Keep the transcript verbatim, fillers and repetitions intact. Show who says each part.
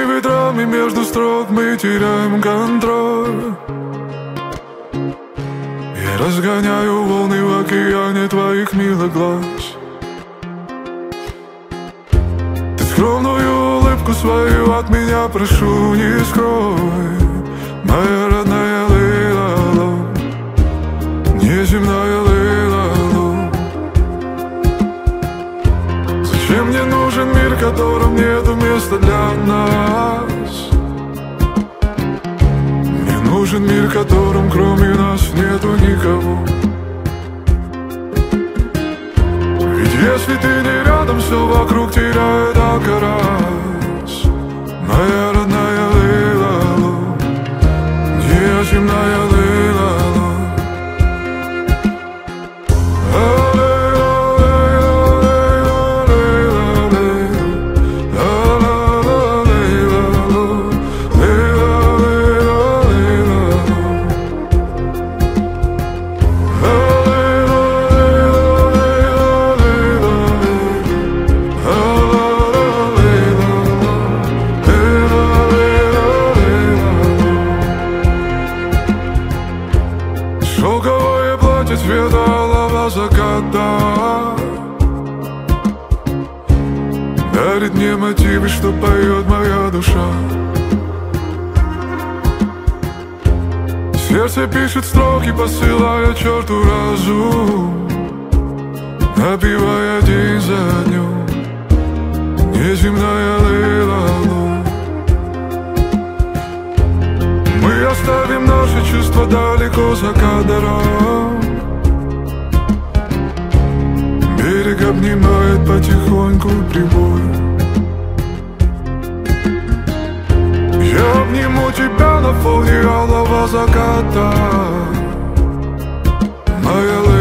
Speaker 1: ветрами между строк мы теряем контроль. Я разгоняю волны в океане твоих милых глаз. Ты скромную улыбку свою от меня прошу не скрой. Моя родная Лейла, неземная Лейла. Зачем мне нужен мир, в котором нету места для нас? Мне нужен мир, в котором кроме нас нету никого. Ведь если ты не рядом, все вокруг теряет окрас. Моя родная Лейла, неземная Лейла. Шелковое платье цвета алого заката дарит мне мотивы, что поет моя душа. Сердце пишет строки, посылая черту разум, напевая день за днем. Неземная Лейла, мы оставим наши чувства далеко за кадром. Берег обнимает потихоньку прибой. Я обниму тебя на фоне алого заката. Моя